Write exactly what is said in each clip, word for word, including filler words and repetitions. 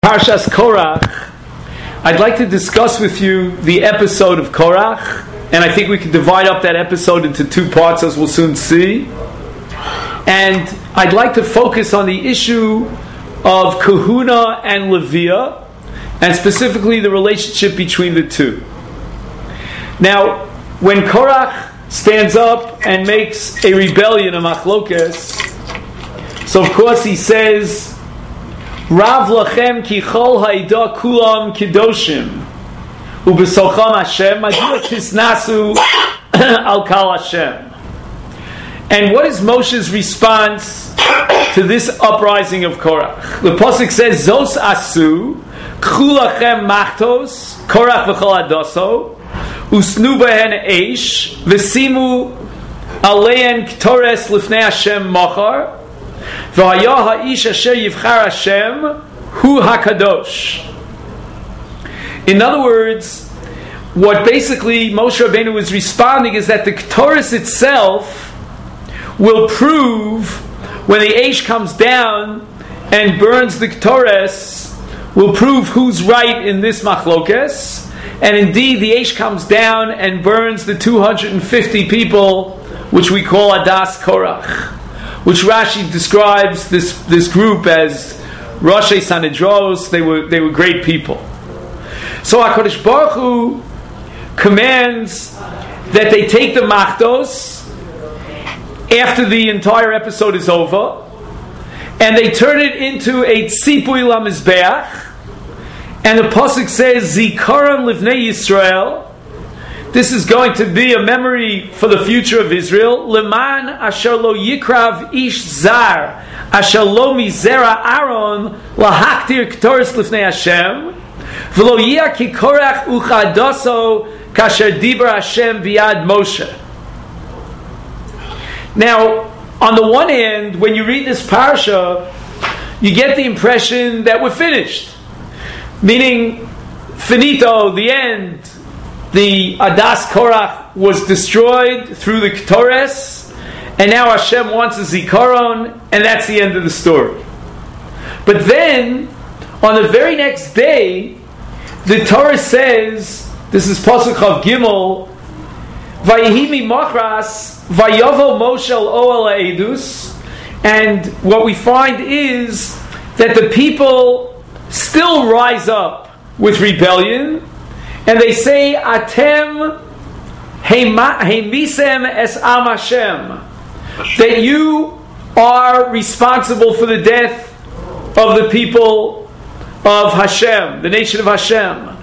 Parshas Korach, I'd like to discuss with you the episode of Korach, and I think we can divide up that episode into two parts, as we'll soon see. And I'd like to focus on the issue of Kahuna and Leviah, and specifically the relationship between the two. Now, when Korach stands up and makes a rebellion, a machlokes, so of course he says, Rav lachem ki chol ha'ida kulam kidoshim ubesocham Hashem madua tisnasu al kal Hashem. And what is Moshe's response to this uprising of Korach? The pasuk says, Zos asu k'chu lachem machtos Korach v'chol adoso usnu behen eish v'simu alein ktores lifnei Hashem machar V'haya ha'ish asher yivchar Hashem hu hakadosh. In other words, what basically Moshe Rabbeinu is responding is that the Ketores itself will prove, when the Eish comes down and burns the Ketores, will prove who's right in this machlokes. And indeed, the Eish comes down and burns the two hundred fifty people, which we call Adas Korach, which Rashi describes this, this group as Roshei Sanhedros. They were they were great people. So HaKadosh Baruch Hu commands that they take the machtos after the entire episode is over, and they turn it into a tzipui lamizbeach, and the pasuk says Zikaron livnei Yisrael. This is going to be a memory for the future of Israel. Leman asher lo yikrav ish zar asher lo mizera Aaron lahaktir ktoris lifnei Hashem v'lo yia ki korach uchadoso kasher diber Hashem v'yad Moshe. Now, on the one hand, when you read this parsha, you get the impression that we're finished. Meaning, finito, the end. The Adas Korach was destroyed through the Ketores, and now Hashem wants a Zikaron, and that's the end of the story. But then, on the very next day, the Torah says, this is Pasuk Chav Gimel, Vayehi mimachras Vayovo Moshe el Ohel ha'edus, and what we find is that the people still rise up with rebellion, and they say, Atem heimisem es am Hashem, that you are responsible for the death of the people of Hashem, the nation of Hashem.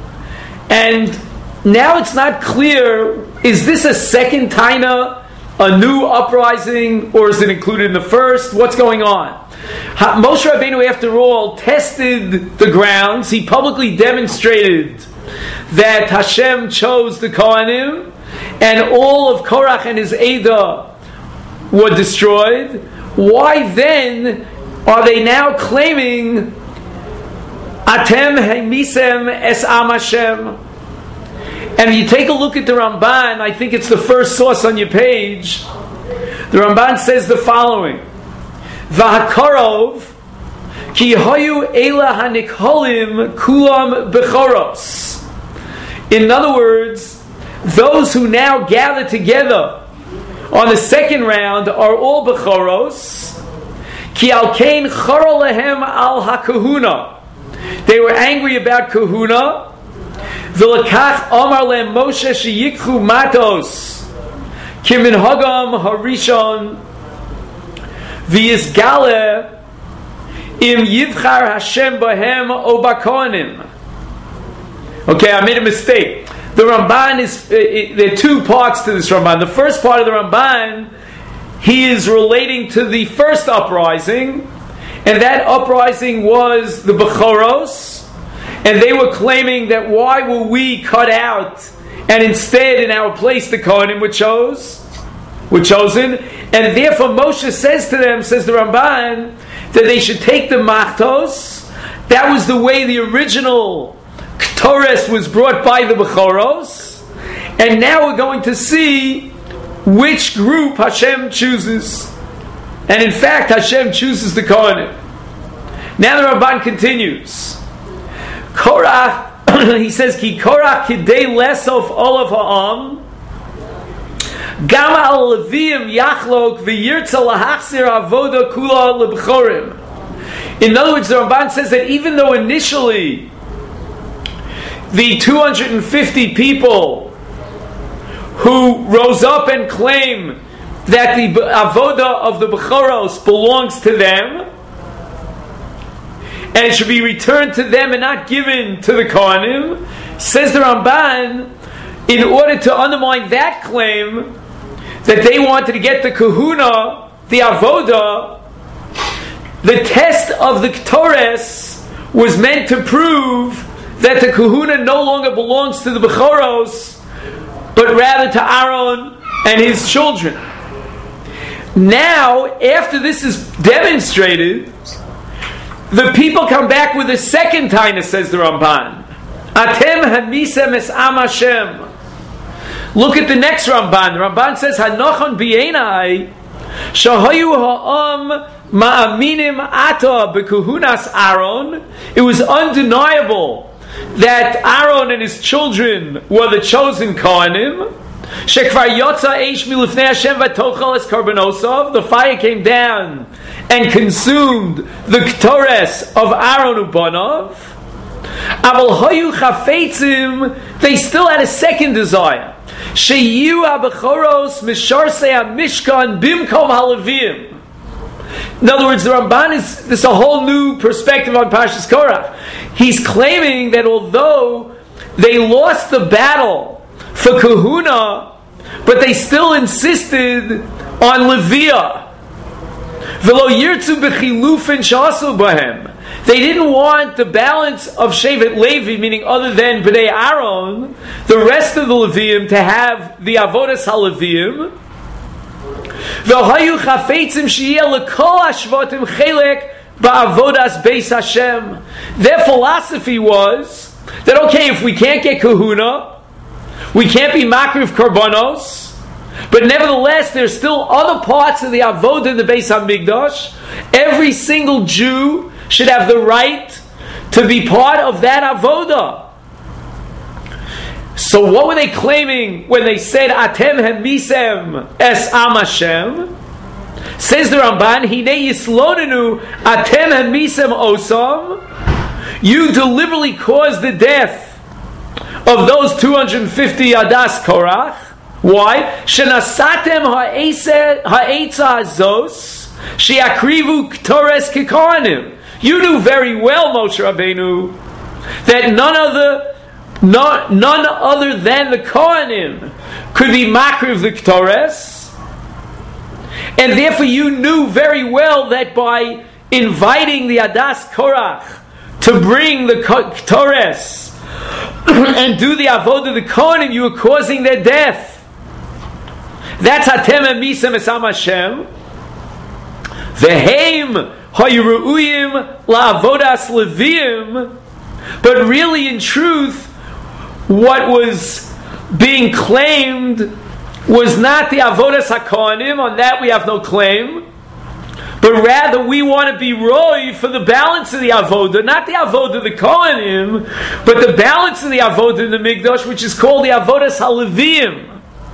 And now it's not clear, is this a second taina, a new uprising, or is it included in the first? What's going on? Moshe Rabbeinu, after all, tested the grounds. He publicly demonstrated that Hashem chose the Kohanim, and all of Korach and his Eidah were destroyed. Why then are they now claiming Atem heimisem es am Hashem? And if you take a look at the Ramban, I think it's the first source on your page, the Ramban says the following: V'hakarov ki hoyu ela hanikholim kulam bechoros. In other words, those who now gather together on the second round are all bechoros. Ki al kain chara lehem al hakahuna. They were angry about kahuna. V'lakach amar lehem Moshe sheyikchu matos ki minhagam harishon v'yizgale im yivchar Hashem bahem o bakonim. Okay, I made a mistake. The Ramban is, uh, it, there are two parts to this Ramban. The first part of the Ramban, he is relating to the first uprising, and that uprising was the Bechoros, and they were claiming that why were we cut out, and instead in our place the Kohanim were chose, were chosen, and therefore Moshe says to them, says the Ramban, that they should take the Machtos. That was the way the original Ketores was brought by the Bechoros, and now we're going to see which group Hashem chooses. And in fact, Hashem chooses the Kohanim. Now the Ramban continues. Korach, he says, Ki Korach kidei lesof olav ha'am, gam al levim yachlok v'yirtza lahachzir avoda kula lebchorim. In other words, the Ramban says that even though initially the two hundred fifty people who rose up and claim that the avoda of the Bechoros belongs to them, and it should be returned to them and not given to the Kohanim, says the Ramban, in order to undermine that claim that they wanted to get the kahuna, the avoda, the test of the Ketores was meant to prove that the kahuna no longer belongs to the Bechoros, but rather to Aaron and his children. Now, after this is demonstrated, the people come back with a second taina, says the Ramban. Atem hamisem es am Hashem. Look at the next Ramban. The Ramban says, Hanochon b'yenai shahayu ha'am ma'aminim ata b'kuhunas Aaron. It was undeniable that Aaron and his children were the chosen Kohanim. Shekvar yotza eish milifnei Hashem v'tochal es karbanosov. The fire came down and consumed the Ketores of Aaron u'banav. Aval hayu chafetzim. They still had a second desire. Sheyu habechoros misharsei hamishkan bimkom haLevim. In other words, the Ramban is this is a whole new perspective on Parshas Korach. He's claiming that although they lost the battle for kahuna, but they still insisted on Leviah. V'lo yirtzu b'chilufin shasu b'hem. They didn't want the balance of Shevet Levi, meaning other than Bnei Aaron, the rest of the Leviim to have the Avodas HaLeviim. V'hayu chafetzim sheyeh lekol hashvatim chelek ba'avodas beis Hashem. Their philosophy was that, okay, if we can't get kahuna, we can't be makriv karbanos, but nevertheless there's still other parts of the avodah in the Beis HaMikdash. Every single Jew should have the right to be part of that avodah. So what were they claiming when they said Atem hemisem es am Hashem? Says the Ramban, Hine yislonenu Atem hemisem osam. You deliberately caused the death of those two hundred fifty Adas Korach. Why? Shenasatem ha'etza hazos she'akrivu Ketores kikohanim. You knew very well, Moshe Rabbeinu, that none other, no, none other than the Kohanim could be makriv the Ketores, and therefore you knew very well that by inviting the Adas Korach to bring the Ketores and do the avodah the Kohanim, you were causing their death. That's Hatem Emisem Esam Hashem. Veheim Hayruuyim LaAvodas Leviim. But really, in truth, what was being claimed was not the Avodas HaKohanim. On that we have no claim. But rather, we want to be roy for the balance of the avodah, not the avodah of the Kohanim, but the balance of the avodah in the Mikdash, which is called the Avodas HaLeviim.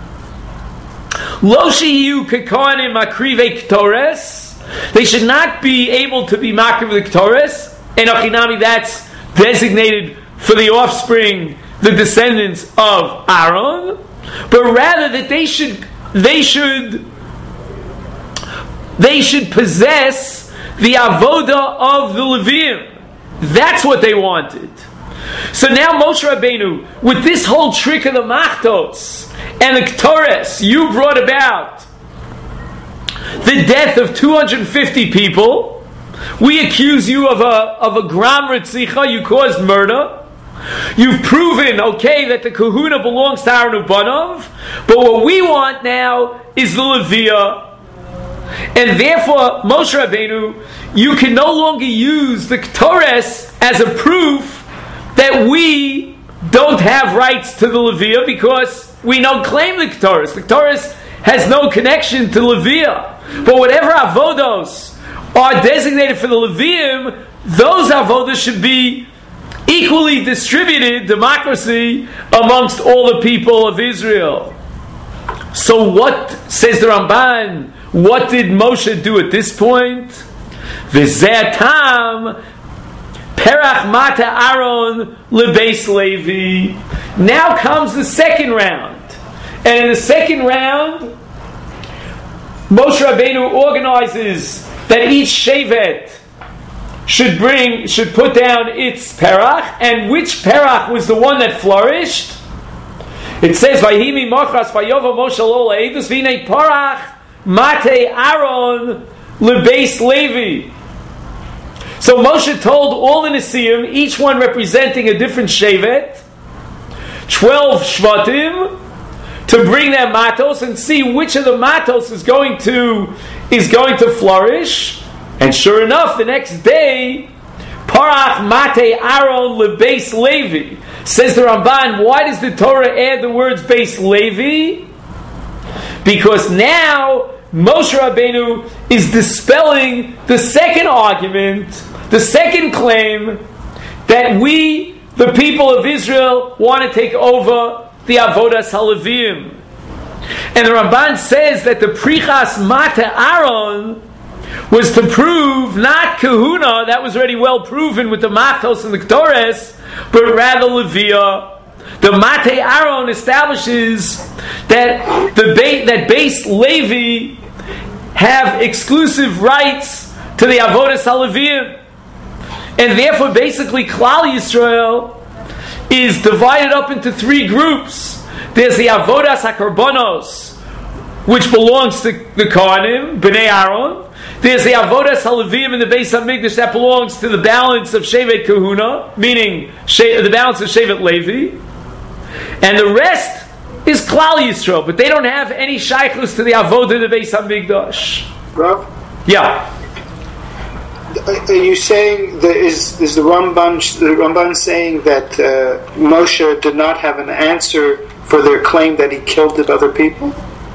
Lo sheyu kekohanim makrivei Ketores. They should not be able to be makriv the Ketores. And achinami, that's designated for the offspring, the descendants of Aaron, but rather that they should, they should. They should possess the avodah of the Leviim. That's what they wanted. So now Moshe Rabbeinu, with this whole trick of the Machtos and the Ketores, you brought about the death of two hundred fifty people. We accuse you of a of a gram ritzicha. You caused murder. You've proven, okay, that the kahuna belongs to Aaron u'banav, but what we want now is the Leviah. And therefore, Moshe Rabbeinu, you can no longer use the Ketores as a proof that we don't have rights to the Leviah because we don't claim the Ketores. The Ketores has no connection to Leviah. But whatever avodos are designated for the Leviim, those avodas should be equally distributed, democracy, amongst all the people of Israel. So what, says the Ramban, what did Moshe do at this point? V'zeh tam perach mata Aaron lebeis Levi. Now comes the second round. And in the second round, Moshe Rabbeinu organizes that each shevet should bring, should put down its perach, and which perach was the one that flourished? It says, "Vayhimi machras vayova Moshe lo le'edus v'nei parach mate Aaron lebeis Levi." So Moshe told all the Nesiim, each one representing a different shevet, twelve shvatim, to bring their matos and see which of the matos is going to is going to flourish. And sure enough, the next day, Parach Mate Aaron lebeis Levi. Says the Ramban, why does the Torah add the words Beis Levi? Because now Moshe Rabbeinu is dispelling the second argument, the second claim, that we, the people of Israel, want to take over the Avodas HaLevim. And the Ramban says that the Prichas Mate Aaron was to prove not kahuna, that was already well proven with the matos and the ktores, but rather levia. The Mate Aaron establishes that the ba- that Beis Levi have exclusive rights to the avodas halevim, and therefore basically Klal Yisrael is divided up into three groups. There's the avodas hakarbonos, which belongs to the Kohanim, Bnei Aaron. There's the Avodas HaLevim in the Beis HaMikdash that belongs to the balance of Shevet Kahuna, meaning she- the balance of Shevet Levi. And the rest is Klal Yisrael, but they don't have any shaykhus to the Avodah in the Beis HaMikdash. Rav? Yeah. Are you saying that is is the Ramban the Ramban saying that uh, Moshe did not have an answer for their claim that he killed the other people?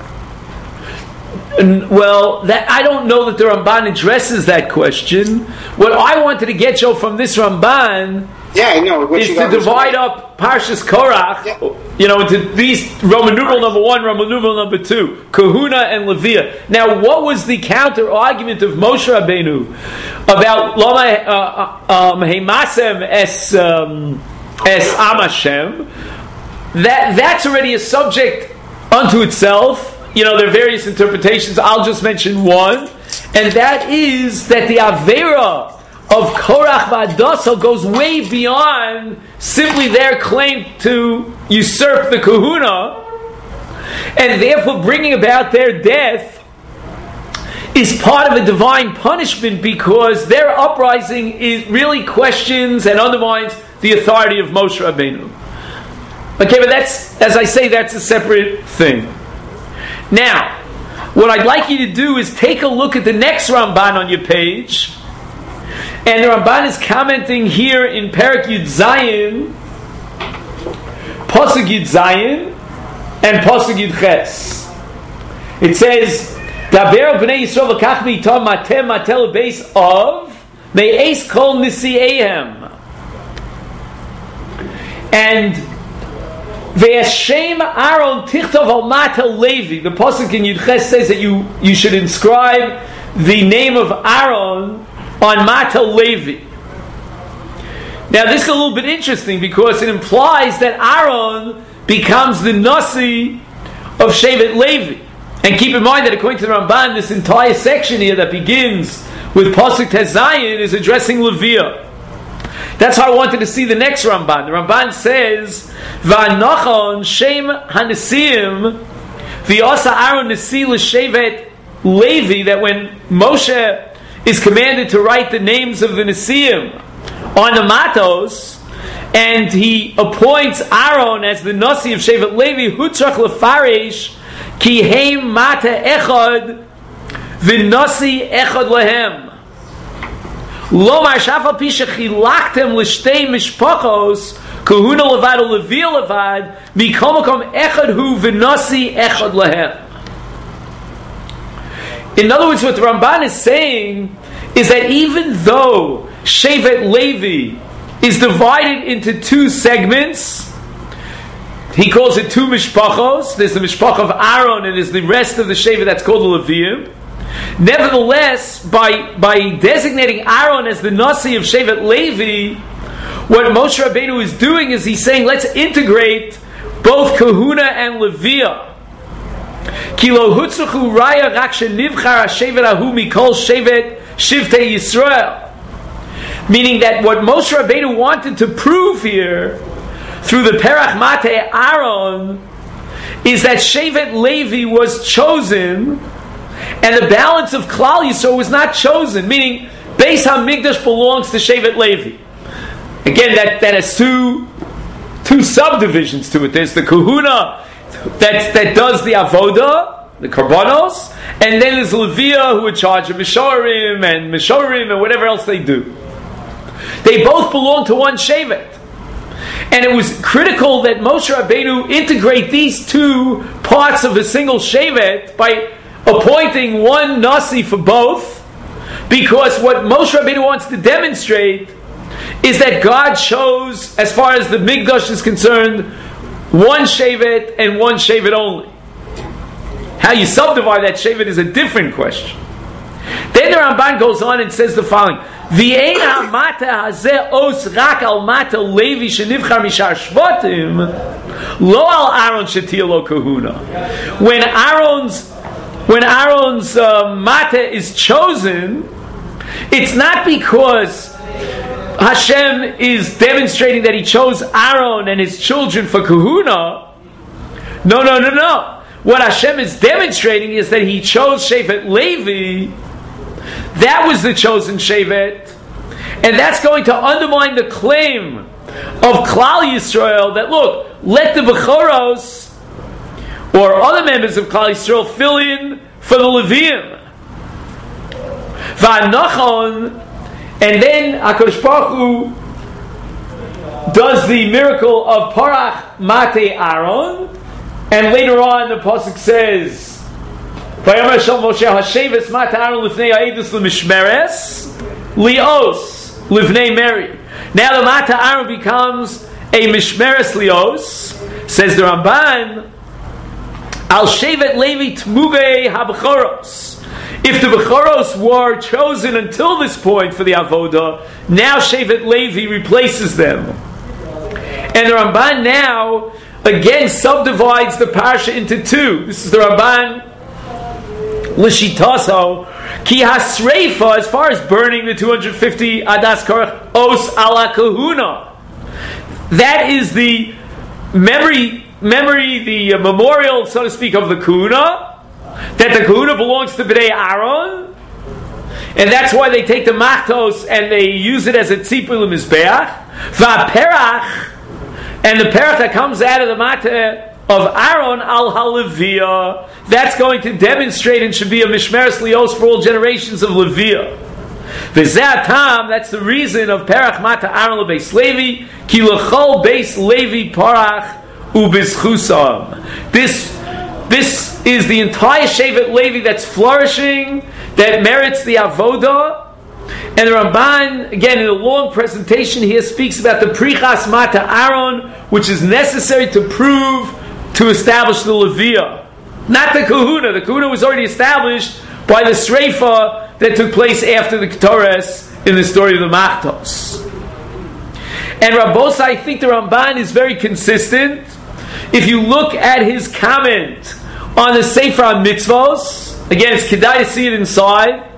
Well, that, I don't know that the Ramban addresses that question. What I wanted to get you from this Ramban yeah, I know. What is you to divide up Parshas Korach, yeah. you know, into these Roman numeral number one, Roman numeral number two, Kahuna and Leviah. Now, what was the counter argument of Moshe Rabbeinu about Lama Heimasem es es Am Hashem? That that's already a subject unto itself. You know, there are various interpretations. I'll just mention one, and that is that the Avera of Korach V'Adaso goes way beyond simply their claim to usurp the Kahuna, and therefore bringing about their death is part of a divine punishment because their uprising is really questions and undermines the authority of Moshe Rabbeinu. Okay, but that's, as I say, that's a separate thing. Now, what I'd like you to do is take a look at the next Ramban on your page. And the Ramban is commenting here in Perek Yud Zayin, Pasuk Yud Zayin, and Pasuk Yud Ches. It says, Daber b'nei Yisrael v'kach mi'tam matem matel beis of me'es kol nisi'ehem. And Ve'eshem Aaron tichtov al mata Levi. The pasuk in Yud Ches says that you, you should inscribe the name of Aaron on mata Levi. Now this is a little bit interesting because it implies that Aaron becomes the Nasi of Shevet Levi. And keep in mind that according to the Ramban, this entire section here that begins with pasuk Tezayin is addressing Leviah. That's how I wanted to see the next Ramban. The Ramban says, "Va'anachon shem hanesiim v'asa Aaron nesi l'shevet Levi." That when Moshe is commanded to write the names of the nesiim on the matos, and he appoints Aaron as the nasi of Shevet Levi, hutzrach lefaresh ki heim mata echad v'nasi echad lehem. Lomar shafal pisha chilaktem l'shtei mishpachos kahuna levad or leviah levad mikomakom echad hu v'nasi echad lehem. In other words, what the Ramban is saying is that even though Shevet Levi is divided into two segments. He calls it two mishpachos. There's the mishpach of Aaron, and there's the rest of the Shevet that's called the Leviim. Nevertheless, by by designating Aaron as the Nasi of Shevet Levi, what Moshe Rabbeinu is doing is he's saying, let's integrate both Kahuna and Leviah. Ki lo hutzruchu raya rak shenivchar hashevet ahu mikol shevet shivtei Yisrael. Meaning that what Moshe Rabbeinu wanted to prove here through the Perach Mate Aaron is that Shevet Levi was chosen and the balance of Klal Yisrael was not chosen. Meaning, Beis HaMikdash belongs to Shevet Levi. Again, that, that has two two subdivisions to it. There's the Kahuna that, that does the Avodah, the Karbanos, and then there's Leviah who are in charge of Mishorim and Mishorim and whatever else they do. They both belong to one Shevet. And it was critical that Moshe Rabbeinu integrate these two parts of a single Shevet by appointing one Nasi for both, because what Moshe Rabbeinu wants to demonstrate is that God chose, as far as the Mikdash is concerned, one Shevet and one Shevet only. How you subdivide that Shevet is a different question. Then the Ramban goes on and says the following: V'ein ha'mata hazeh os rak al mata Levi shenivchar mishar shvatim lo al Aaron shetia lo kahuna. When Aaron's when Aaron's uh, mata is chosen, it's not because Hashem is demonstrating that He chose Aaron and his children for kahuna. No, no, no, no. What Hashem is demonstrating is that He chose Shevet Levi. That was the chosen Shevet, and that's going to undermine the claim of Klal Yisrael that, look, let the Bechoros or other members of Klal Yisrael fill in for the Leviim. V'anachon, and then HaKadosh Baruch Hu does the miracle of Parach Mate Aaron, and later on the pasuk says, "Vayomer Shel Moshe Hasheves Mate Aaron Lifnei Ha'edus L'Mishmeres Lios Livnei Meri." Now the Mate Aaron becomes a Mishmeres Lios. Says the Ramban, Al Shevet Levi Tmugei HaBechoros. If the Bechoros were chosen until this point for the Avodah, now Shevet Levi replaces them. And the Ramban now again subdivides the parsha into two. This is the Ramban L'shitaso ki hasreifa, as far as burning the two hundred fifty adas korach os ala kahuna. That is the memory, memory, the uh, memorial, so to speak, of the kahuna. That the kahuna belongs to Bnei Aaron, and that's why they take the machtos and they use it as a tzipur l'mizbeach. Va'perach, and the perach that comes out of the mata of Aaron al haLeviah, that's going to demonstrate and should be a mishmeres lios for all generations of Leviah. V'ze'atam, that's the reason of perach mata Aaron lebeis Levi, ki lechol beis Levi parach u'bizchusam. This This is the entire Shevet Levi that's flourishing, that merits the Avodah. And the Ramban, again, in a long presentation here, speaks about the Prichas Mata Aaron, which is necessary to prove, to establish the Leviah. Not the Kahuna. The Kahuna was already established by the Sreifa that took place after the Ketores in the story of the Machtos. And Rabbos, I think the Ramban is very consistent. If you look at his comment on the Sefer HaMitzvos, again, it's kedai to see it inside.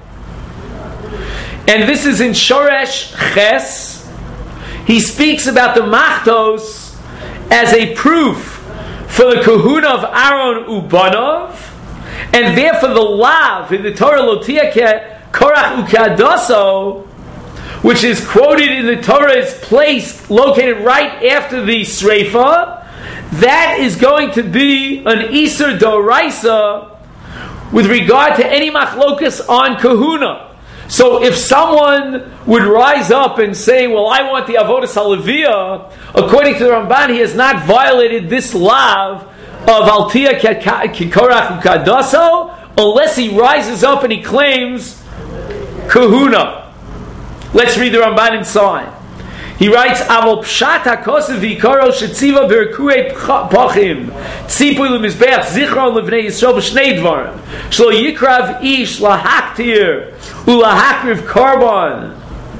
And this is in Shoresh Ches. He speaks about the Machtos as a proof for the Kahuna of Aaron Ubanov, and therefore the Lav in the Torah Lotia Korach Ukadaso, which is quoted in the Torah, is placed, located right after the Sreifa. That is going to be an Iser Doraisa with regard to any machlokas on kahuna. So if someone would rise up and say, well, I want the Avodas HaLeviah, according to the Ramban, he has not violated this lav of Altia Kikorach Ukadaso, unless he rises up and he claims kahuna. Let's read the Ramban inside. He writes, "Avol pshat hakosev v'ikaro shetziva berkuei pachim tzipui lemizbeach zichron levnei Yisrael b'shnei dvarim shlo yikrav ish lahaktir ulahakriv karban."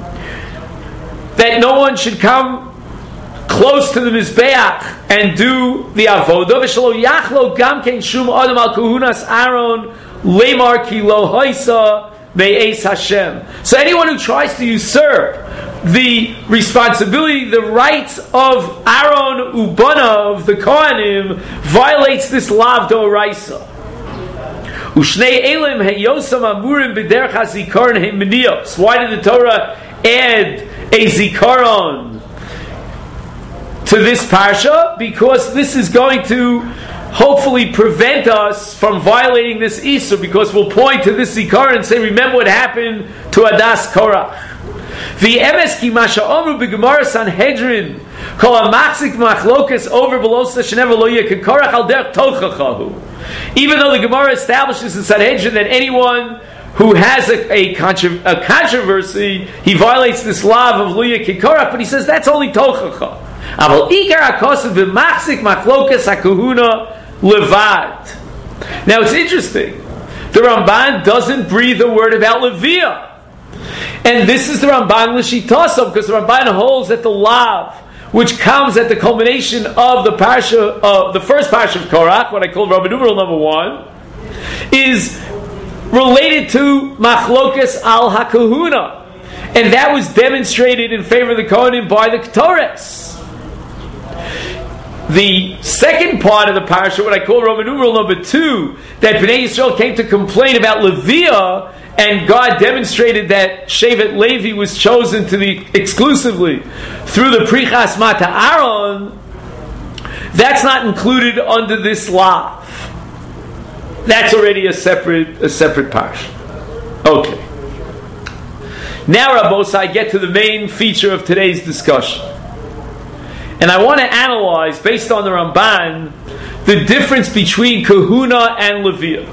That no one should come close to the Mizbeach and do the avodah. V'shelo yachlo gam kein shum adam al kuhunas Aaron lemar ki lo haisa me'es Hashem. So anyone who tries to usurp the responsibility, the rights of Aaron Ubanav, the Kohanim, violates this lav d'oraisa. Ushnei elim heyosam amurim b'derech hazikaron heimenios. Why did the Torah add a zikaron to this parsha? Because this is going to hopefully prevent us from violating this Isur, because we'll point to this zikaron and say, remember what happened to Adas Korach. The M S ki masha omru b'gemara Sanhedrin kol ha-machzik machlokas over belosa shenever lo yeh kekorach al derech tochachahu. Even though the Gemara establishes in Sanhedrin that anyone who has a, a, contro- a controversy, he violates this law of lo yeh kekorach, but he says that's only tochacha. Aval ikar hakosav b'machzik machlokas ha-kahuna levad. Now it's interesting. The Ramban doesn't breathe a word about Leviah. And this is the Ramban L'shitaso, because the Ramban holds that the lav, which comes at the culmination of the parsha, uh, the first parsha of Korach, what I call Rabbi numeral number one, is related to machlokas al hakahuna, and that was demonstrated in favor of the Kohanim by the Ketores. The second part of the parsha, what I call Roman numeral number two, that Bnei Yisrael came to complain about Leviah, and God demonstrated that Shevet Levi was chosen to the exclusively through the Prichas Mata Aaron. That's not included under this law. That's already a separate a separate parsha. Okay. Now, Rabbos, I get to the main feature of today's discussion. And I want to analyze, based on the Ramban, the difference between Kahuna and Leviah.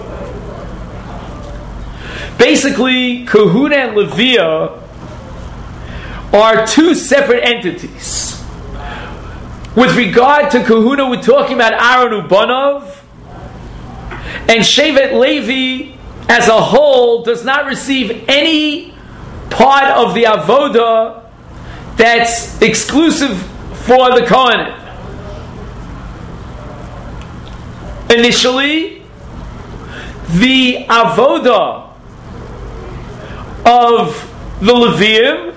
Basically, Kahuna and Leviah are two separate entities. With regard to Kahuna, we're talking about Aaron Ubanov, and Shevet Levi as a whole does not receive any part of the avoda that's exclusive for the Kohanim. Initially, the avoda of the Levium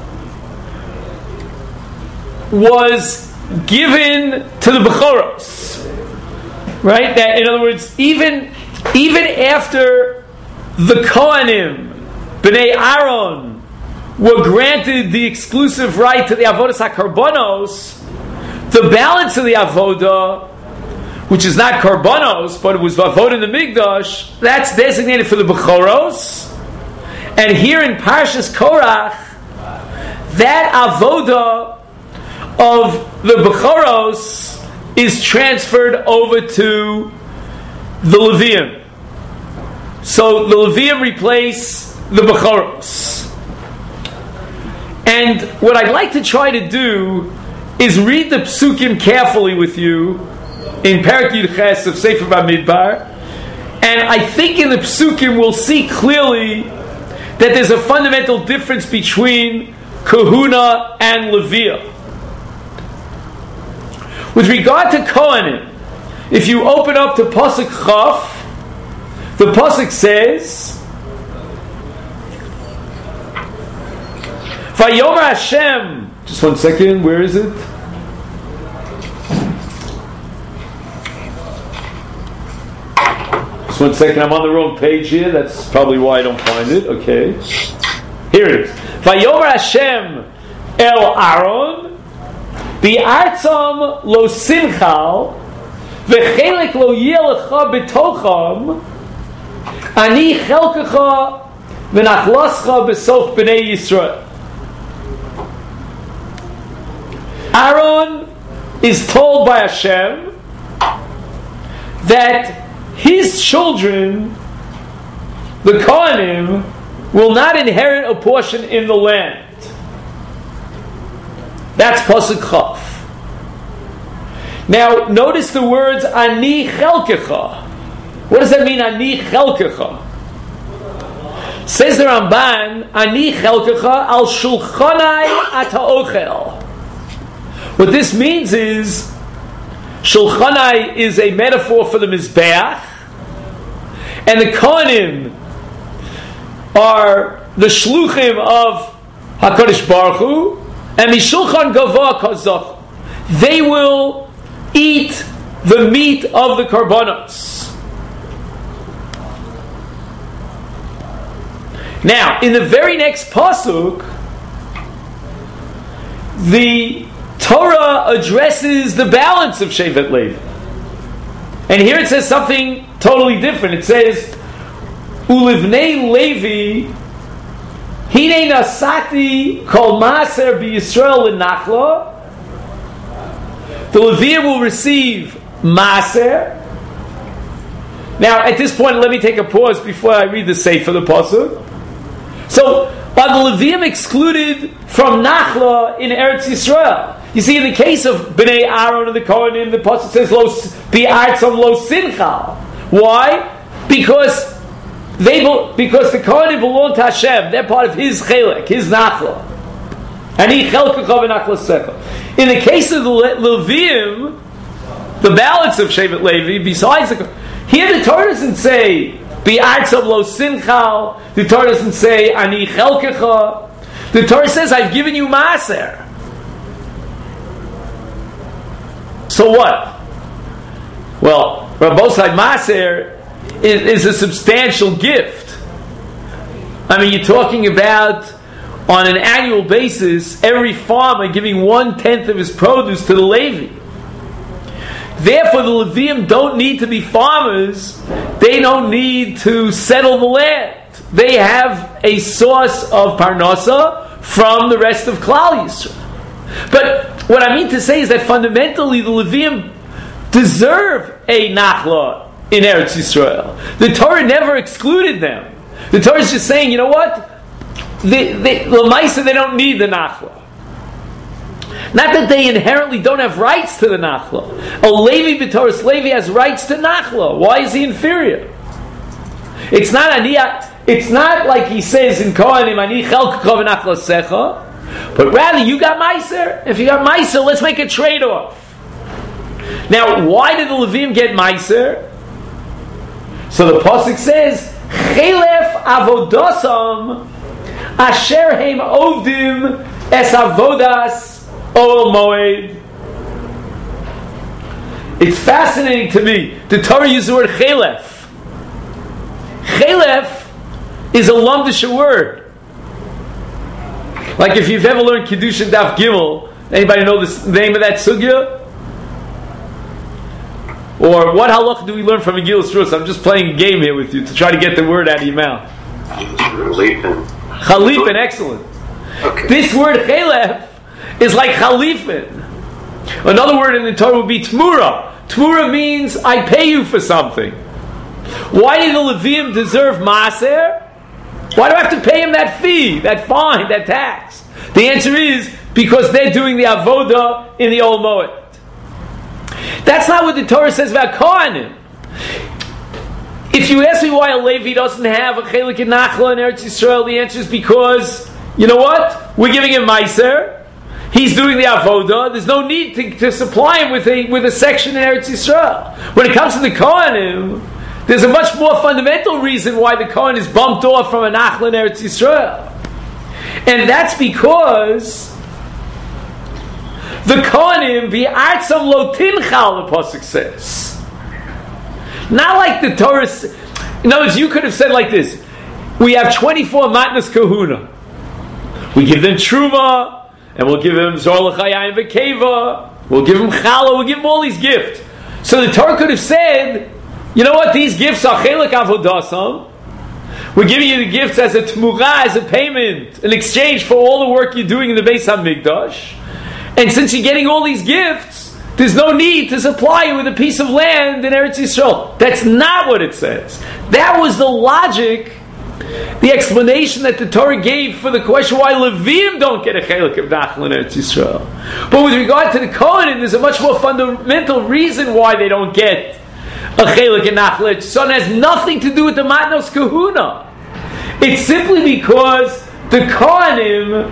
was given to the Bechoros, right? That, in other words, even even after the Kohanim, Bnei Aaron, were granted the exclusive right to the Avodas HaKarbonos, the balance of the Avodah, which is not Karbonos, but it was Avodah in the Mikdash, that's designated for the Bechoros. And here in Parshas Korach, that avoda of the Bechoros is transferred over to the Levium. So the Levium replace the Bechoros. And what I'd like to try to do is read the Psukim carefully with you in Perek Yud Ches of Sefer Bamidbar. And I think in the Psukim we'll see clearly that there's a fundamental difference between Kahuna and Leviah. With regard to Kohanim, if you open up to Pasuk Chaf, the Pasuk says, Vayomer Hashem, just one second, where is it? Just one second, I'm on the wrong page here. That's probably why I don't find it. Okay. Here it is. Vayomer Hashem el Aaron bi'artzam lo simchal v'chelek lo yelecha b'tocham ani chelkecha v'nachlascha b'sof b'nei Yisrael. Aaron is told by Hashem that his children, the Kohanim, will not inherit a portion in the land. That's pasuk Chaf. Now, notice the words Ani Chelkecha. What does that mean, Ani Chelkecha? Says the Ramban, Ani Chelkecha al Shulchanai ata ochel. What this means is, Shulchanai is a metaphor for the Mizbeach, and the Kohanim are the Shluchim of HaKadosh Baruch Hu, and Mishulchan Gavah Kazach. They will eat the meat of the Karbanos. Now, in the very next pasuk, the Torah addresses the balance of Shevet Levi. And here it says something totally different. It says, Ulivnei Levi, Hine Nasati Kol Maser B'Yisrael L'Nachla. The Levium will receive Maser. Now, at this point, let me take a pause before I read the Sefer, the pasuk. So, are the Levium excluded from Nachla in Eretz Yisrael? You see, in the case of Bnei Aaron and the Kohanim, the pasuk says lo bi'artzam lo sinchal. Why? Because they because the Kohanim belong to Hashem. They're part of His chelek, His Nachla, and He chelkecha v'nachla secha. In the case of the Levium, the balance of Shevet Levi, besides the here, the Torah doesn't say bi'artzam lo sinchal. The Torah doesn't say ani chelkecha. The Torah says I've given you maaser. So what? Well, Rabbosai Maser is, is a substantial gift. I mean, you're talking about on an annual basis, every farmer giving one tenth of his produce to the Levi. Therefore, the Levium don't need to be farmers. They don't need to settle the land. They have a source of parnasa from the rest of Klal Yisrael. But what I mean to say is that fundamentally the Levium deserve a nachla in Eretz Yisrael. The Torah never excluded them. The Torah is just saying, you know what? The Lamaisa, they don't need the nachla. Not that they inherently don't have rights to the nachla. A Levi b'Toras Levi has rights to nachla. Why is he inferior? It's not aniyah. It's not like he says in Kohanim, ani chelkecha v'nachla secha. But rather, you got Meiser. If you got Meiser, let's make a trade-off. Now, why did the Levium get Meiser? So the pasuk says, Chelef avodosam asher heim ovdim es avodas ol moed. It's fascinating to me. The Torah uses the word Chelef. Chelef is a lumdisha word. Like if you've ever learned Kiddushin Daf Gimel, anybody know the name of that sugya? Or what halach do we learn from Megillas Rus? I'm just playing a game here with you to try to get the word out of your mouth. Chalipin. Chalipin, excellent. Okay. This word chelef is like chalipin. Another word in the Torah would be tmura. Tmura means I pay you for something. Why do the Levium deserve maaser? Why do I have to pay him that fee, that fine, that tax? The answer is because they're doing the avoda in the Ol Moed. That's not what the Torah says about Kohanim. If you ask me why a Levi doesn't have a chelik in Nachla in Eretz Yisrael, the answer is because, you know what? We're giving him Meiser. He's doing the avoda. There's no need to, to supply him with a with a section in Eretz Yisrael. When it comes to the Kohanim, there's a much more fundamental reason why the Kohen is bumped off from a Nachla in Eretz Yisrael. And that's because the Kohanim, v'artzam lo tinchal, the pasuk says. Not like the Torah. In other words, you could have said like this: we have twenty-four matnas kahuna. We give them truma, and we'll give them zor l'chayayim v'keva. We'll give them challah. We'll give them all these gifts. So the Torah could have said, you know what? These gifts are chelik avodasam. We're giving you the gifts as a tmura, as a payment, in exchange for all the work you're doing in the Beis Hamikdash. And since you're getting all these gifts, there's no need to supply you with a piece of land in Eretz Yisrael. That's not what it says. That was the logic the explanation that the Torah gave for the question why Levim don't get a chelik of Nachal in Eretz Yisrael. But with regard to the Kohanim, there's a much more fundamental reason why they don't get a chelik in Nachal in Eretz Yisrael. It has nothing to do with the Matnos Kahuna. It's simply because the Kohanim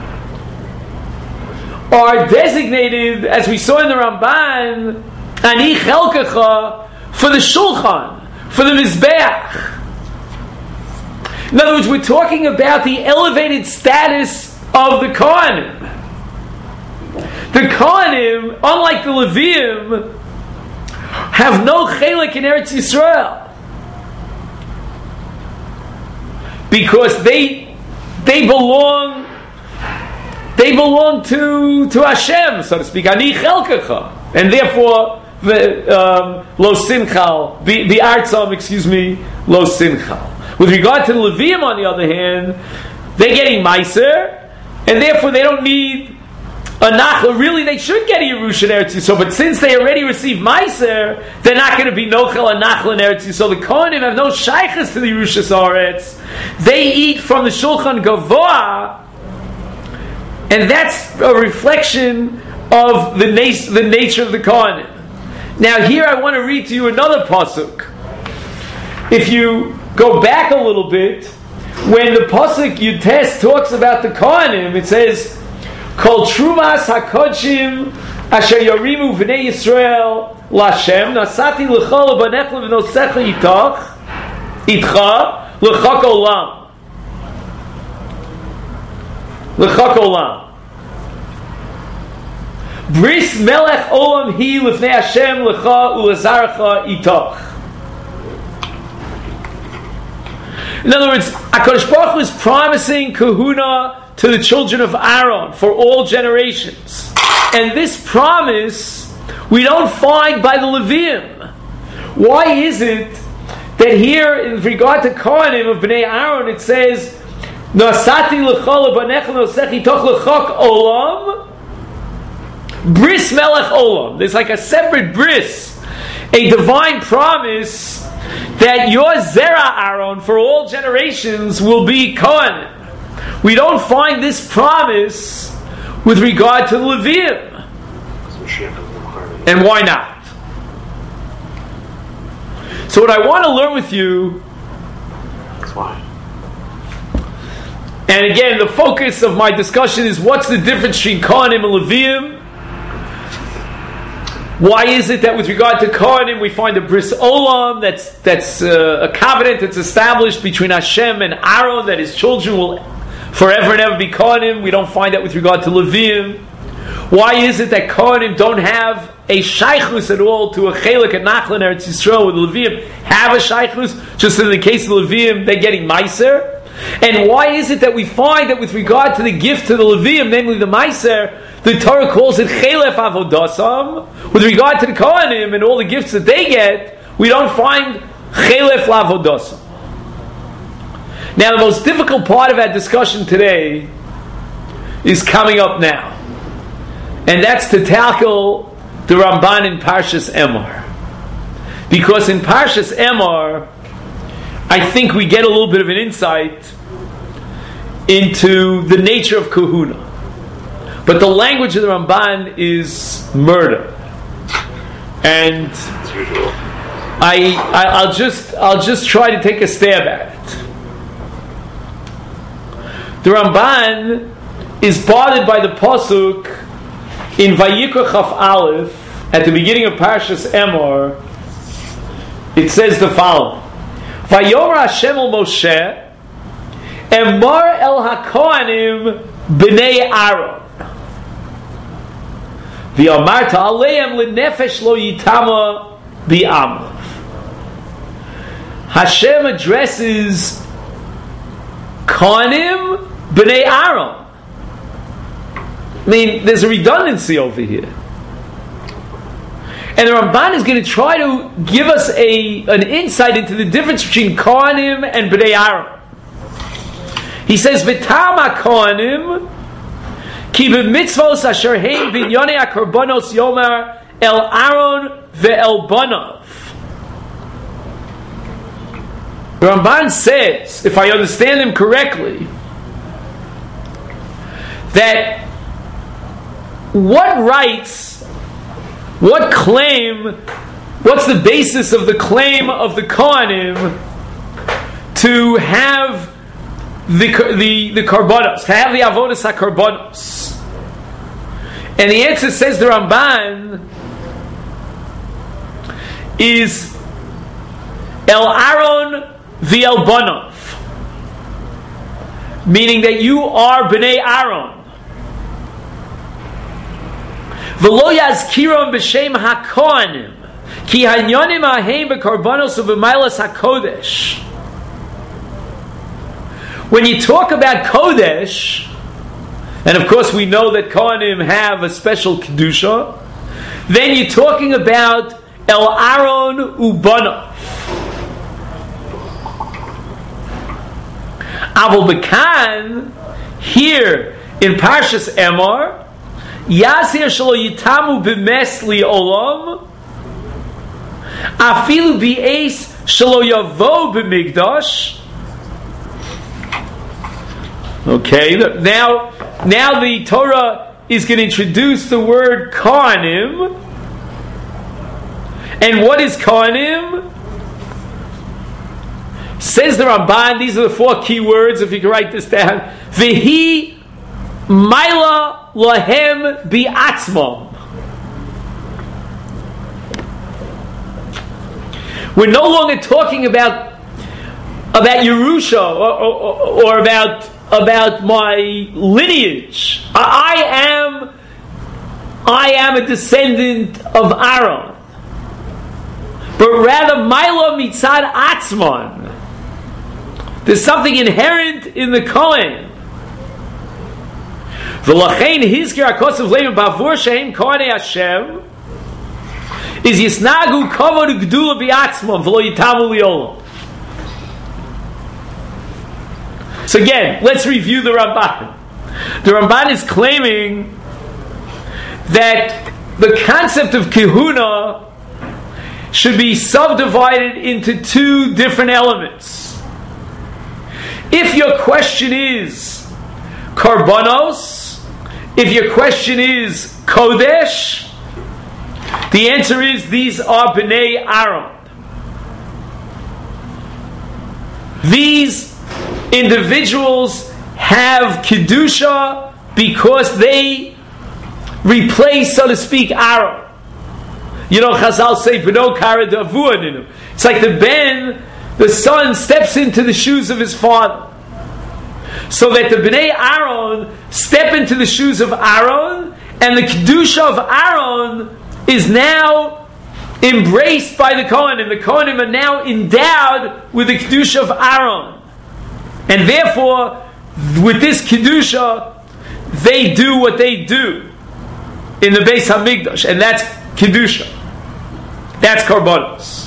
are designated, as we saw in the Ramban, Ani Chelkecha, for the Shulchan, for the Mizbeach. In other words, we're talking about the elevated status of the Kohanim. The Kohanim, unlike the Levim, have no chelik in Eretz Yisrael. Because they they belong they belong to, to Hashem, so to speak. Ani chelkecha. And therefore, um, lo simchal, the artzam, excuse me, lo simchal. With regard to the Levim, on the other hand, they're getting meiser, and therefore they don't need a nachla. Really, they should get a Yerusha in Eretz Yisrael, but since they already received meiser, they're not going to be nochel and nachla in Eretz Yisrael. The Kohanim have no shaychus to the Yerusha Saaretz. They eat from the Shulchan Gavoah, and that's a reflection of the, na- the nature of the Kohanim. Now here I want to read to you another pasuk. If you go back a little bit, when the pasuk Yutes talks about the Kohanim, it says, Kol Trumas HaKodshim Asher Yorimu V'nei Yisrael Lashem Nasati L'chol Abanech L'v'nosecha Yitach Itcha L'chak Olam L'chak Olam Bris Melech Olam Hi L'fnei Hashem L'cha U'lazarcha Itach. In other words, HaKadosh Baruch Hu is promising kahuna to the children of Aaron for all generations. And this promise we don't find by the Levim. Why is it that here, in regard to Kohanim of Bnei Aaron, it says, Nasati l'chol abanech l'nosechi toch l'chok olam, bris melech olam. There's like a separate bris, a divine promise that your Zera Aaron for all generations will be Kohanim. We don't find this promise with regard to the Levim. And why not? So what I want to learn with you, and again the focus of my discussion is what's the difference between Kohanim and Levim. Why is it that with regard to Kohanim we find a bris olam, that's that's uh, a covenant that's established between Hashem and Aaron, that his children will forever and ever be Kohanim? We don't find that with regard to Levim. Why is it that Kohanim don't have a shaychus at all to a chelik and nachla in Eretz Yisrael, where the Levim have a shaychus? Just in the case of the Levim, they're getting meiser. And why is it that we find that with regard to the gift to the Levim, namely the meiser, the Torah calls it chelef avodasam? With regard to the Kohanim and all the gifts that they get, we don't find chelef lavodasam. Now, the most difficult part of our discussion today is coming up now, and that's to tackle the Ramban in Parshas Emor, because in Parshas Emor, I think we get a little bit of an insight into the nature of kahuna. But the language of the Ramban is murder, and I, I I'll just I'll just try to take a stab at it. The Ramban is bothered by the pasuk in Vayikra Chaf Aleph at the beginning of Parshas Emor. It says the following: Vayomer Hashem el Moshe, Emor el HaKohanim b'nei Aaron. V'amarta aleim l'nefesh lo yitama bi'amav. Hashem addresses Kohanim b'nei Aaron. I mean, there's a redundancy over here. And the Ramban is going to try to give us a an insight into the difference between Kohanim and b'nei Aaron. He says, V'tam ha-Kohanim Ki b'mitzvos asher hein b'inyonei ha-korbanos yomer el Aaron ve'el banav. The Ramban says, if I understand him correctly, that what rights, what claim, what's the basis of the claim of the Kohanim to have the the the karbanos, to have the avodas hakarbanos? And the answer, says the Ramban, is El Aaron v'El Banov, meaning that you are Bnei Aaron. V'lo yazkiron b'shem haKohanim, ki hanyonim ahem b'karbanos u'b'mailas haKodesh. When you talk about Kodesh, and of course we know that Kohanim have a special Kedusha, then you're talking about El Aaron u'Banov. Avol Bekan, here in Parshas Emor, Yasir shelo yitamu b'mes li'olam, afilu bi'es shelo yavo b'migdash. Okay, now, now the Torah is going to introduce the word Kohanim. And what is Kohanim? Says the Ramban, these are the four key words, if you can write this down. V'hi maila lahem bi'atzmam. We're no longer talking about about Yerusha or, or, or about about my lineage. I am I am a descendant of Aaron, but rather maila mitzad atzman. There's something inherent in the Kohen. V'lachein hizkir hakosav leim bavur shehem kohanei Hashem is yisnagu kavod u'gdula bi'atzmam v'lo yitamu li'olam. So again, let's review the Ramban. The Ramban is claiming that the concept of Kehuna should be subdivided into two different elements. If your question is Karbanos, if your question is Kodesh, the answer is these are Bnei Aaron. These individuals have Kedusha because they replace, so to speak, Aaron. You know, Chazal say, B'no kara d'avua ninu. It's like the Ben, the son, steps into the shoes of his father. So that the Bnei Aaron step into the shoes of Aaron, and the Kedusha of Aaron is now embraced by the Kohanim. The Kohanim are now endowed with the Kedusha of Aaron. And therefore, with this Kedusha, they do what they do in the Beis HaMikdash, and that's Kedusha. That's Karbanos.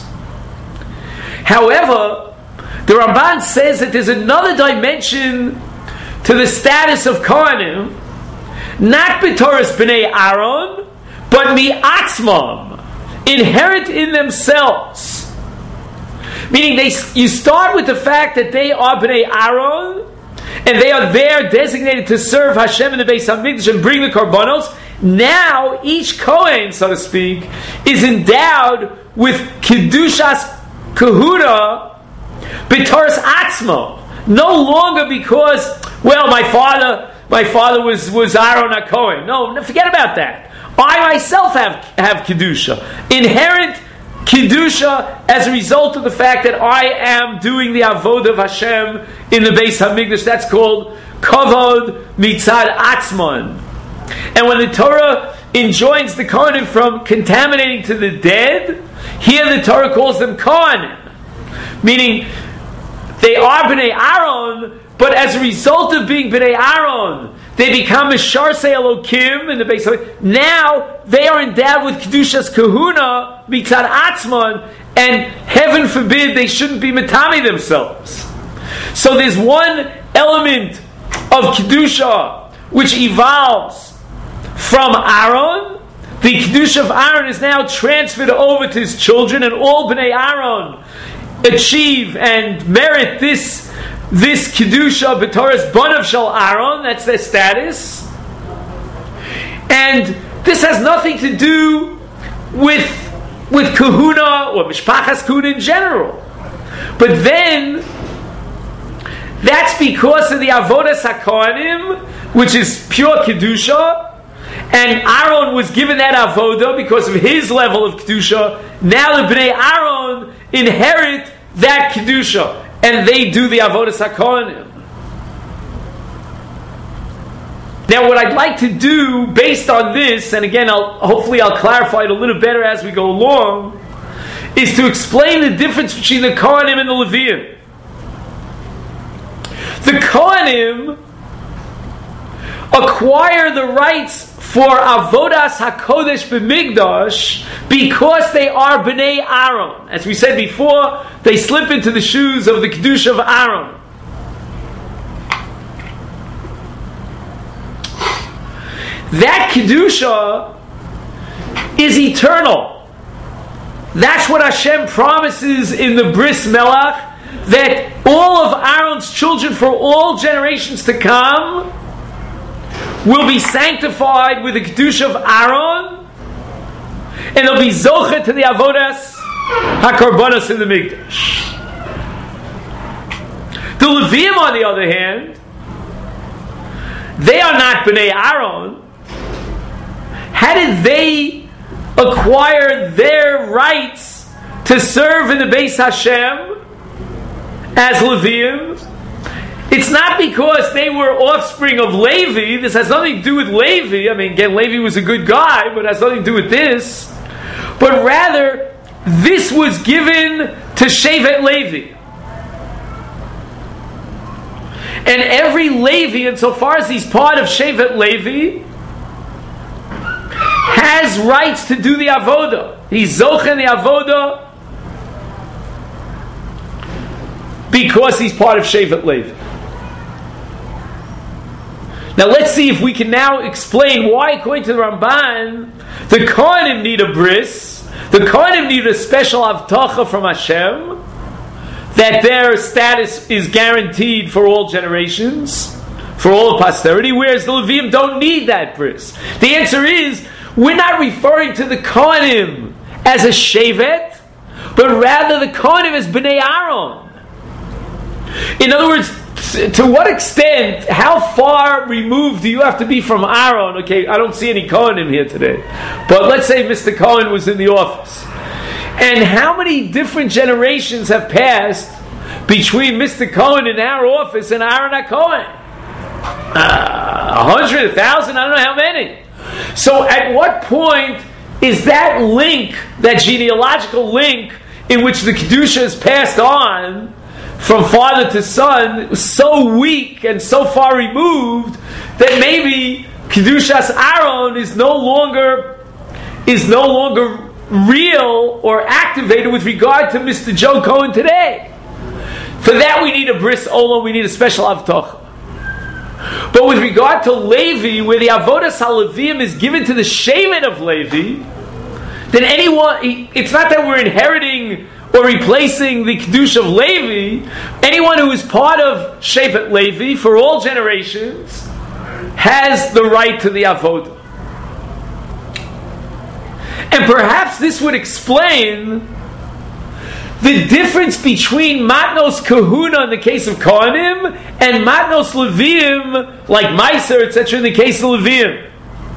However, the Ramban says that there's another dimension to the status of Kohanim, not B'toras B'nei Aaron, but Mi'atzmam, inherent in themselves. Meaning, they, you start with the fact that they are B'nei Aaron, and they are there designated to serve Hashem in the Beis HaMikdash and bring the Karbanos. Now, each Kohen, so to speak, is endowed with Kedushas Kahuna B'toras Atzmo. No longer because, well, my father, my father was, was Aaron HaKohen. No, forget about that. I myself have, have Kedusha. Inherent Kedusha as a result of the fact that I am doing the Avodah of Hashem in the Beis HaMikdash. That's called Kavod Mitzad Atzman. And when the Torah enjoins the Kohanim from contaminating to the dead, here the Torah calls them Kohanim. Meaning, they are B'nai Aaron, but as a result of being B'nai Aaron, they become a Sharsei Elokim in the Beis HaMikdash. Now, they are endowed with Kedushas Kahuna, Mitzad Atzman, and heaven forbid they shouldn't be Matami themselves. So there's one element of Kedusha which evolves from Aaron. The Kedusha of Aaron is now transferred over to his children, and all B'nai Aaron achieve and merit this this kedusha b'toras banav shel Aaron. That's their status, and this has nothing to do with with kahuna or mishpachas kahuna in general. But then that's because of the avodas hakohanim, which is pure kedusha. And Aaron was given that avodah because of his level of kedusha. Now the bnei Aaron inherit that kedusha, and they do the avodas hakohanim. Now, what I'd like to do, based on this, and again, I'll, hopefully I'll clarify it a little better as we go along, is to explain the difference between the Kohanim and the Leviim. The Kohanim acquire the rights for Avodas HaKodesh B'Migdash because they are B'nai Aaron. As we said before, they slip into the shoes of the Kedusha of Aaron. That Kedusha is eternal. That's what Hashem promises in the Bris Melach, that all of Aaron's children for all generations to come will be sanctified with the Kedusha of Aaron, and they'll be Zocheh to the Avodas HaKorbanos in the Mikdash. The Leviim, on the other hand, they are not B'nai Aaron. How did they acquire their rights to serve in the Beis Hashem as Leviim? It's not because they were offspring of Levi. This has nothing to do with Levi. I mean, again, Levi was a good guy, but it has nothing to do with this. But rather, this was given to Shevet Levi. And every Levi, insofar as he's part of Shevet Levi, has rights to do the avodah. He's zochen the avodah because he's part of Shevet Levi. Now let's see if we can now explain why, according to the Ramban, the Kohanim need a bris, the Kohanim need a special avtacha from Hashem, that their status is guaranteed for all generations, for all of posterity, whereas the Leviim don't need that bris. The answer is, we're not referring to the Kohanim as a Shevet, but rather the Kohanim as B'nai Aaron. In other words, to what extent, how far removed do you have to be from Aaron? Okay, I don't see any Kohanim here today, but let's say Mister Cohen was in the office. And how many different generations have passed between Mister Cohen in our office and Aaron HaKohen? Uh, a hundred, a thousand, I don't know how many. So at what point is that link, that genealogical link, in which the Kedusha is passed on from father to son, so weak and so far removed that maybe Kedushas Aaron is no longer is no longer real or activated with regard to Mister Joe Cohen today? For that we need a bris olam, we need a special avtocha. But with regard to Levi, where the avodas haLeviim is given to the shevet of Levi, then anyone, it's not that we're inheriting or replacing the kedusha of Levi. Anyone who is part of shevet Levi for all generations has the right to the avodah. And perhaps this would explain the difference between matnos kahuna in the case of Kohanim and matnos Leviim, like Meiser, et cetera, in the case of Leviim.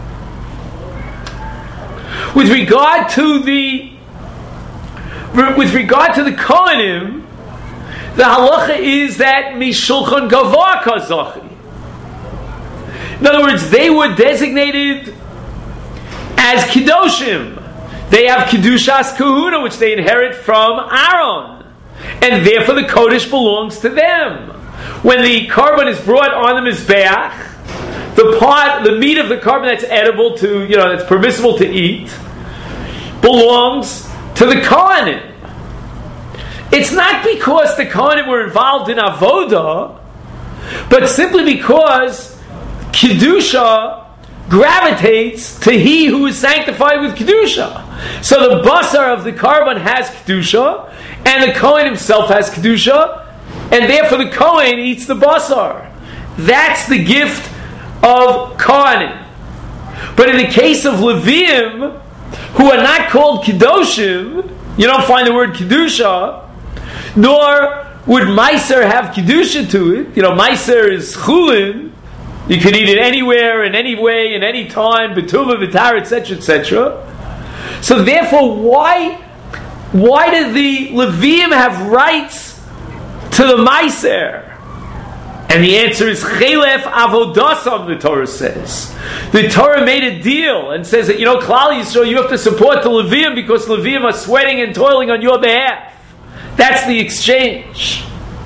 With regard to the with regard to the Kohanim, the halacha is that mishulchan gavah kazachi. In other words, they were designated as Kedoshim. They have Kedushas Kahuna, which they inherit from Aaron. And therefore the Kodesh belongs to them. When the carbon is brought on the Mizbeach, the part, the meat of the carbon that's edible to, you know, that's permissible to eat, belongs to the Kohanim. It's not because the Kohanim were involved in Avodah, but simply because Kedusha gravitates to he who is sanctified with Kedusha. So the basar of the carbon has Kedusha, and the Kohen himself has Kedusha, and therefore the Kohen eats the basar. That's the gift of Kohanim. But in the case of Leviim, who are not called Kedoshim, you don't find the word Kedusha, nor would Meiser have Kedusha to it. You know, Meiser is Chulin. You can eat it anywhere, in any way, in any time, Betula, Vitar, et cetera, et cetera. So therefore, why, why do the Leviim have rights to the Meiser? And the answer is Chelef Avodasam, the Torah says. The Torah made a deal and says that, you know, Klal Yisrael, you have to support the Leviim because Leviim are sweating and toiling on your behalf. That's the exchange.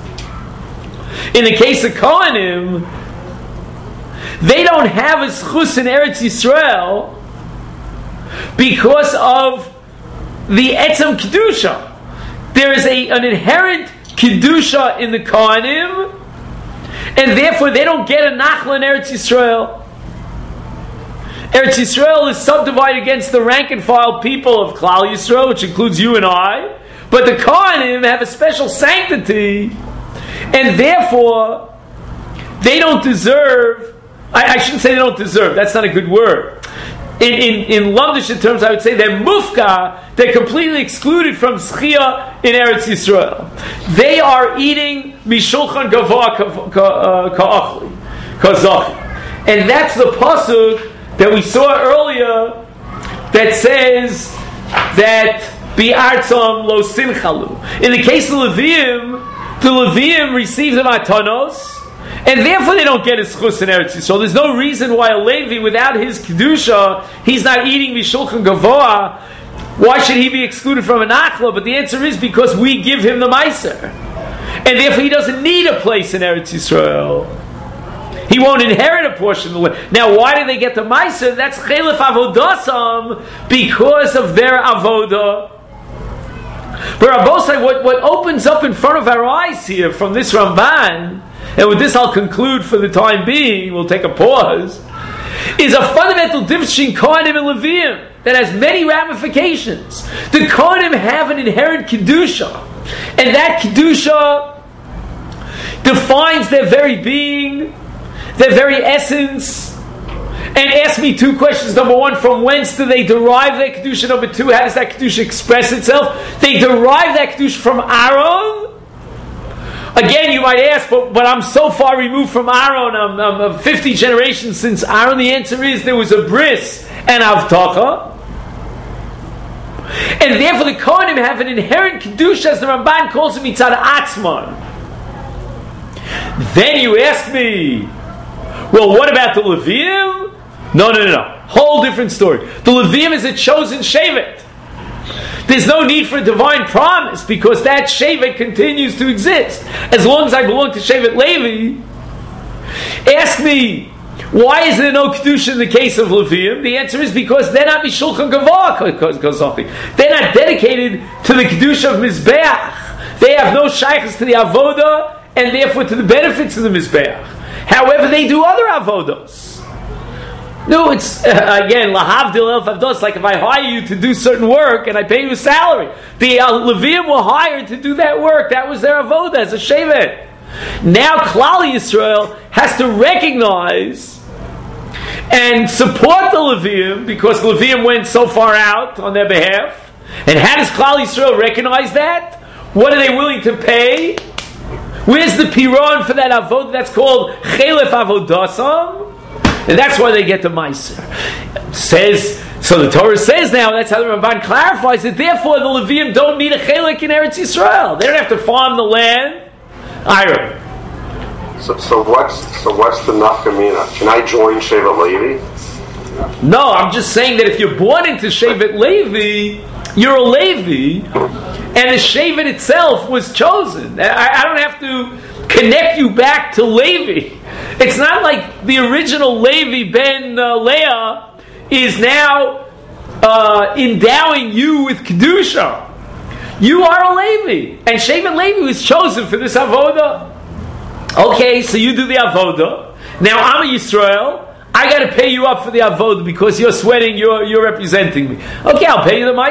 In the case of Kohanim, they don't have a zchus in Eretz Yisrael because of the Etzem Kedusha. There is a, an inherent Kedusha in the Kohanim, and therefore they don't get a Nachla in Eretz Yisrael. Eretz Yisrael is subdivided against the rank and file people of Klal Yisrael, which includes you and I, but the Kohanim have a special sanctity, and therefore they don't deserve, I, I shouldn't say they don't deserve, that's not a good word. In, in, in Lumdish terms, I would say they're mufka, they're completely excluded from Zchia in Eretz Yisrael. They are eating mishulchan gavoa ka'achli, kazachi. And that's the pasuk that we saw earlier that says that bi'artzam lo simchalu. In the case of Leviim, the Leviim receive the matanos, and therefore they don't get his chus in Eretz Yisrael. There's no reason why a Levi, without his kedusha, he's not eating mishulchan gavoa. Why should he be excluded from an achla? But the answer is because we give him the meiser, and therefore he doesn't need a place in Eretz Yisrael. He won't inherit a portion of the land. Now, why do they get the meiser? That's chelef avodasam, because of their avodah. But Rabbosai, what, what opens up in front of our eyes here from this Ramban, and with this I'll conclude for the time being, we'll take a pause, is a fundamental difference between Kohanim and Leviim that has many ramifications. The Kohanim have an inherent Kedusha, and that Kedusha defines their very being, their very essence. And ask me two questions. Number one, from whence do they derive that Kedusha? Number two, how does that Kedusha express itself? They derive that Kedusha from Aaron. Again, you might ask, but, but I'm so far removed from Aaron, I'm, I'm fifty generations since Aaron. The answer is there was a bris and avtacha. And therefore the Kohanim have an inherent Kedusha, as the Ramban calls it, mitzad atzman. Then you ask me, well, what about the Leviim? No, no, no, no. Whole different story. The Leviim is a chosen Shevet. There's no need for a divine promise because that Shevet continues to exist. As long as I belong to Shevet Levi, ask me, why is there no Kedusha in the case of Leviim? The answer is because they're not Mishulchan Gavoah. They're not dedicated to the Kedusha of Mizbeach. They have no shaykhs to the Avodah and therefore to the benefits of the Mizbeach. However, they do other avodos. No, it's, uh, again, lahavdil elf avdos, like if I hire you to do certain work and I pay you a salary. The uh, Leviim were hired to do that work. That was their avodah as a shevet. Now Klal Yisrael has to recognize and support the Leviim because Leviim went so far out on their behalf. And how does Klal Yisrael recognize that? What are they willing to pay? Where's the piron for that avodah? That's called chelef avodasam, and that's why they get the meiser. Says so. The Torah says now. That's how the Ramban clarifies it. Therefore, the Leviim don't need a chelek in Eretz Yisrael. They don't have to farm the land. Ira. So, so what's so what's the nafkamina? Can I join Shevet Levi? No, I'm just saying that if you're born into Shevet Levi, you're a Levi, and the Shevet itself was chosen. I, I don't have to connect you back to Levi. It's not like the original Levi ben uh, Leah is now uh, endowing you with Kedusha. You are a Levi, and Shevet Levi was chosen for this avodah. Okay, so you do the avodah. Now I'm a Yisrael. I got to pay you up for the avodah because you're sweating, you're, you're representing me. Okay, I'll pay you the meiser.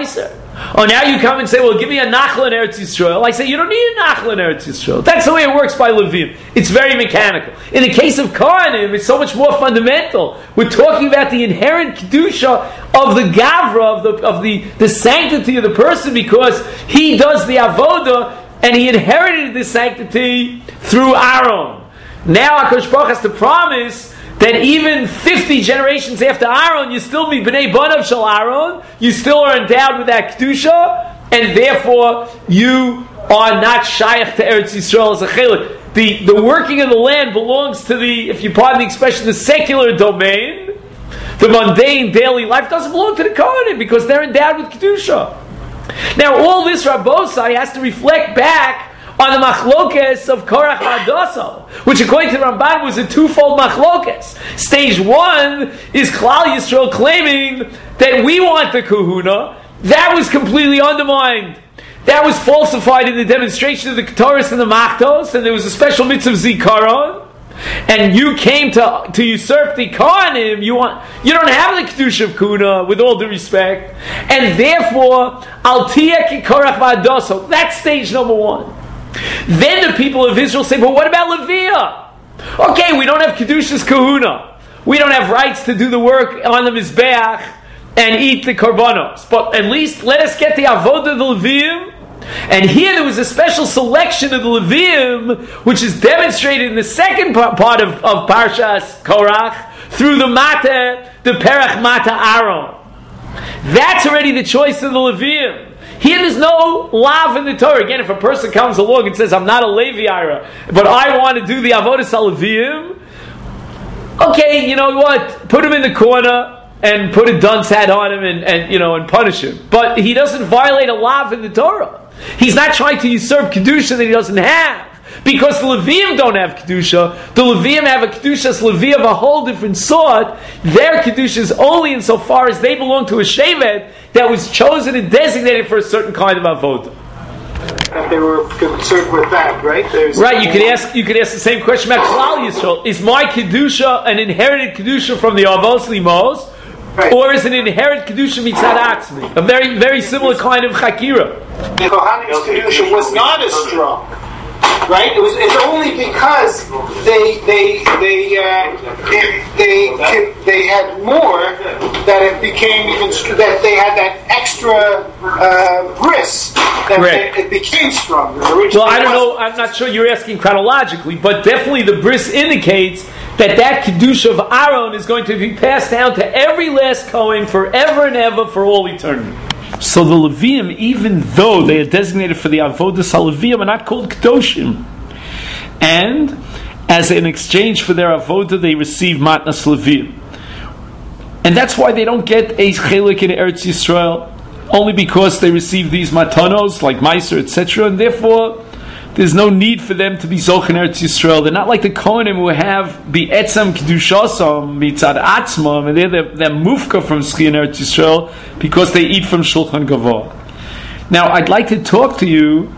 Oh, now you come and say, well, give me a Nachla in Eretz Yisrael. I say, you don't need a Nachla in Eretz Yisrael. That's the way it works by Levim. It's very mechanical. In the case of Kohanim, it's so much more fundamental. We're talking about the inherent Kedusha of the Gavra, of the of the, the sanctity of the person, because he does the Avodah, and he inherited the sanctity through Aaron. Now HaKadosh Baruch has to promise that even fifty generations after Aaron, you still be B'nai Banav Shel Aaron, you still are endowed with that Kedusha, and therefore you are not Shayach to Eretz Yisrael as a Chelik. The, the working of the land belongs to the, if you pardon the expression, the secular domain. The mundane daily life doesn't belong to the Kohanim because they're endowed with Kedusha. Now all this Rabbosai has to reflect back on the machlokes of Korach Hadassah, which according to the Ramban was a twofold machlokes. Stage one is Klal Yisrael claiming that we want the kahuna. That was completely undermined. That was falsified in the demonstration of the Ketores and the Machtos, and there was a special mitzvah Zikaron. And you came to to usurp the Kohanim. You want you don't have the Kedusha of Kuna, with all due respect, and therefore Al Tiyeh Ki Korach Hadassah. That's stage number one. Then the people of Israel say, but what about Leviah? Okay, we don't have Kedusha's Kahuna. We don't have rights to do the work on the Mizbeach and eat the Korbanos. But at least let us get the Avodah of the Leviim. And here there was a special selection of the Leviim, which is demonstrated in the second part of, of Parshas Korach, through the Mata, the Perach Mata Aaron. That's already the choice of the Leviim. Here there's no lav in the Torah. Again, if a person comes along and says, I'm not a Levi Ira, but I want to do the Avodah Salavim, okay, you know what? Put him in the corner and put a dunce hat on him and, and you know and punish him. But he doesn't violate a lav in the Torah. He's not trying to usurp Kedusha that he doesn't have. Because the Levium don't have Kedusha. The Levium have a Kedusha's Levi of a whole different sort. Their Kedusha is only insofar as they belong to a Shevet that was chosen and designated for a certain kind of Avodah. And they were concerned with that, right? There's right, you could ask you could ask the same question about Klal Yisrael. Is my Kedusha an inherited Kedusha from the Avos Limos? Right. Or is it an inherent Kedusha mitzad atzmi? A very, very similar kind of Chakira. The Kohanim's Kedusha was not as strong. Right? It was. It's only because they they they uh, it, they can, they had more that it became even that they had that extra uh, bris that Correct. It, it became stronger. Well, I don't know. I'm not sure you're asking chronologically, but definitely the bris indicates that that kedusha of Aaron is going to be passed down to every last Kohen forever and ever for all eternity. So the Levium, even though they are designated for the Avodah Levium, are not called Kedoshim. And as an exchange for their Avodah, they receive Matnas Levium. And that's why they don't get a Chelik in Eretz Yisrael, only because they receive these Matanos, like Meiser, et cetera, and therefore there's no need for them to be Zoch in Eretz Yisrael. They're not like the Kohanim who have the Etzam Kedushasam Mitzad Atzmam, and they're, they're, they're Mufka from Ski in Eretz Yisrael because they eat from Shulchan Gavor. Now, I'd like to talk to you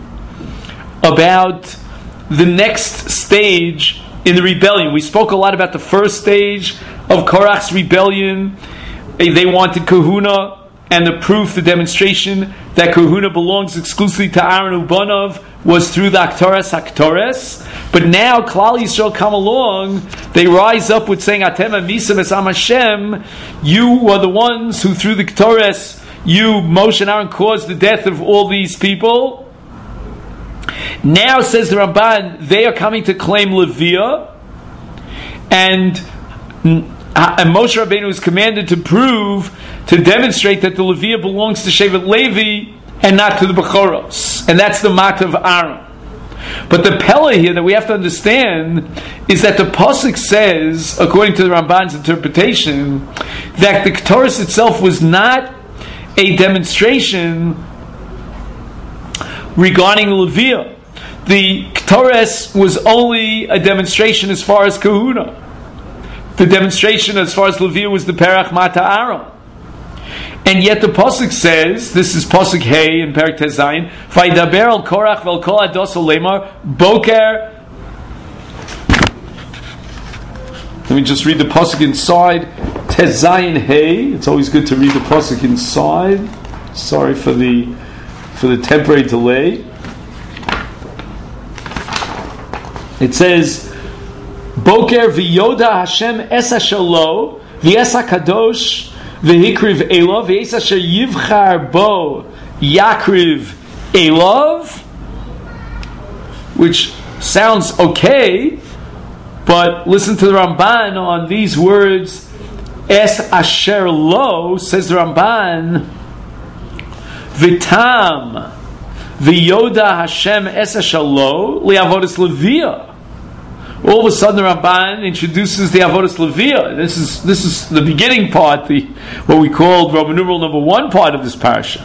about the next stage in the rebellion. We spoke a lot about the first stage of Korach's rebellion. They wanted Kahuna, and the proof, the demonstration that Kahuna belongs exclusively to Aaron Ubanov was through the Aktoras Aktores. But now Klal Yisrael come along, they rise up with saying, Atem Amisam Esam Hashem, you are the ones who through the Aktores, you, Moshe and Aaron, caused the death of all these people. Now, says the Ramban, they are coming to claim Leviah, and And Moshe Rabbeinu is commanded to prove, to demonstrate that the Leviah belongs to Shevet Levi and not to the Bechoros. And that's the mat of Aaron. But the Pella here that we have to understand is that the Pasuk says, according to the Ramban's interpretation, that the Ketores itself was not a demonstration regarding Leviah. The Ketores was only a demonstration as far as Kahuna. The demonstration as far as Leviah was the Perach Mata Aaron. And yet the Pasuk says, this is Pasuk Hey in Perek Tezayin, Vaydaber al Korach vel kol ados lemar Boker. Let me just read the Pasuk inside. Tezayin Hey. It's always good to read the Pasuk inside. Sorry for the for the temporary delay. It says, Boker v'yoda Hashem es asher lo v'es hakadosh v'hikriv elov v'es asher yivchar bo yakriv elov, which sounds okay, but listen to the Ramban on these words. Es asher lo, says the Ramban, Vitam v'yoda Hashem es asher lo li'avodas leviyah. All of a sudden, the Ramban introduces the avodas leviyah. This is this is the beginning part, the what we called Roman numeral number one part of this parasha.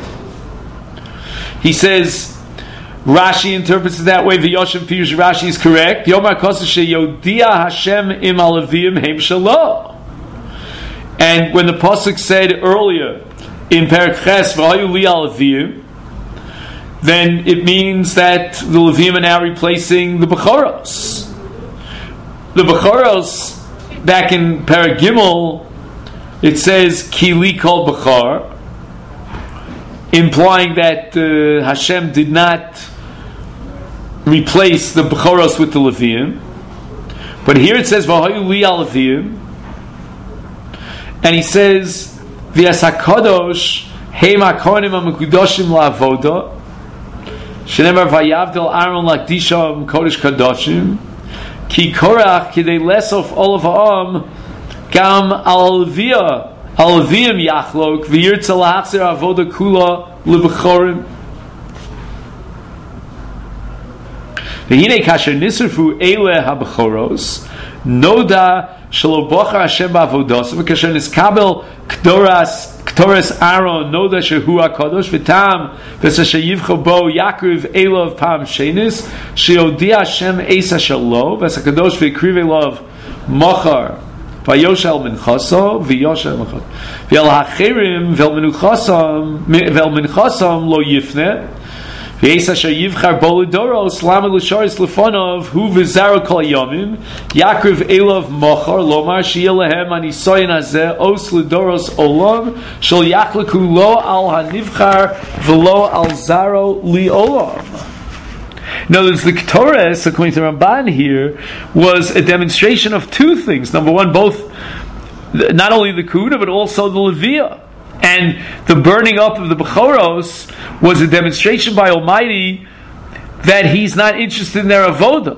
He says, Rashi interprets it that way. V'yoshem Pirush Rashi is correct. Yomar kosa sheyodia Hashem im aleviyim heim shalo. And when the pasuk said earlier in Perek Ches v'hayu li aleviyim, then it means that the Levim are now replacing the Bechoros. The Bechoros, back in Perek Gimel, it says Kili kol Bechor, implying that uh, Hashem did not replace the Bechoros with the Levim. But here it says V'hayu li aleviyim, and he says V'yas hakadosh heim hakohanim hamekudoshim la'avoda shenemar vayavdel Aaron lakdisham kodesh kadoshim ki korach kidei lesof olav ha'am gam al leviyah al leviyim yachlok v'yirtza lahachzir avoda kula lebechorim v'hinei kasher nisrfu eile habechoros noda shelo bochar Hashem ba'avodos v'kasher niskabel kdoras Ktoras Aaron noda shehu hakadosh v'tam v'sasher yivcha bo yakriv elov pam shenis sheyodia Hashem eis asher lo v'sakadosh v'ikriv elov mochar v'yoshel minchaso v'yoshel minchaso v'yal hachirim v'el minchasam v'el minchasam lo yifne v'eis asher yivchar bo l'doros lama l'sharis lefonov hu v'zaro kol yomim yakriv elov mochar lomar sheyeh lehem anisoyin hazeh os l'doros olam shel yachleku lo al hanivchar v'lo al zaro li olam. In other words, the Ketores, according to Ramban here, was a demonstration of two things. Number one, both not only the Kuna but also the Leviyah. And the burning up of the Bechoros was a demonstration by Almighty that He's not interested in their avoda.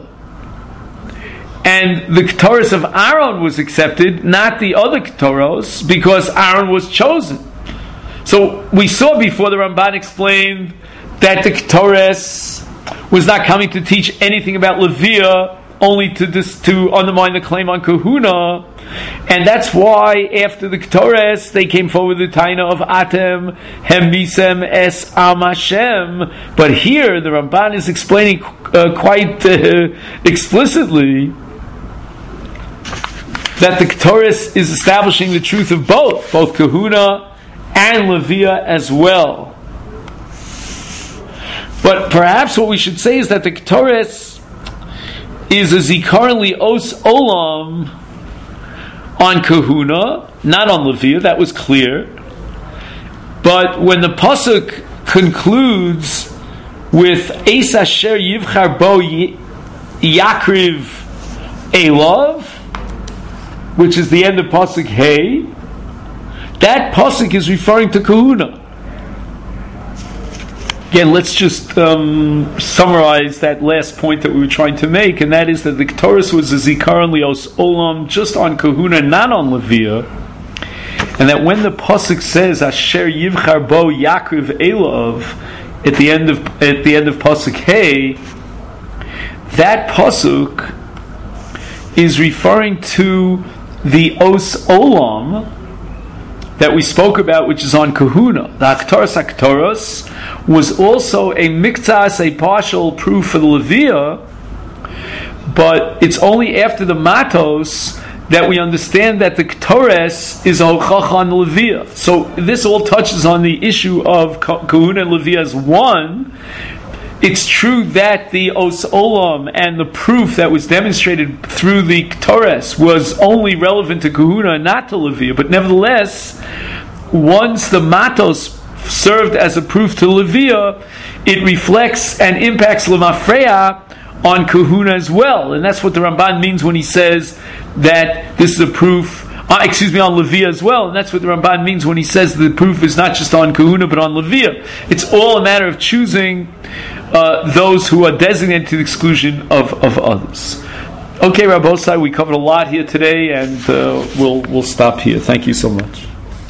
And the Ketores of Aaron was accepted, not the other Ketoros, because Aaron was chosen. So we saw before the Ramban explained that the Ketores was not coming to teach anything about Leviyah, only to dis, to undermine the claim on Kahuna. And that's why after the Ketores they came forward with the Taina of Atem Hem Misem Es Am Hashem. But here the Ramban is explaining uh, quite uh, explicitly that the Ketores is establishing the truth of both, both Kahuna and Leviyah as well. But perhaps what we should say is that the Ketores is a Zikaron Li'os Olam on Kahuna, not on Leviyah. That was clear. But when the pasuk concludes with Eis Asher Yivchar Bo Yakriv Elov, which is the end of pasuk Hey, that pasuk is referring to Kahuna. Again, let's just um, summarize that last point that we were trying to make, and that is that the Ketores was a Zikaron Li'os Olam just on Kahuna, not on Leviyah, and that when the pasuk says Asher Yivchar Bo Yakriv Elov at the end of at the end of pasuk Hey, that pasuk is referring to the Os Olam that we spoke about, which is on Kahuna. The Aktoros Aktoros was also a miktas, a partial proof for the Leviyah, but it's only after the Matos that we understand that the Ketores is a hochacha on the Leviyah. So this all touches on the issue of Kahuna and Leviyah as one. It's true that the Os Olam and the proof that was demonstrated through the Ketores was only relevant to Kahuna and not to Leviyah, but nevertheless, once the Matos served as a proof to Levia, it reflects and impacts Lemafreya on kahuna as well. And that's what the Ramban means when he says that this is a proof, uh, excuse me, on Levia as well. And that's what the Ramban means when he says the proof is not just on kahuna but on Levia. It's all a matter of choosing uh, those who are designated to the exclusion of, of others. Okay, Rabbosai, we covered a lot here today, and uh, we'll we'll stop here. Thank you so much.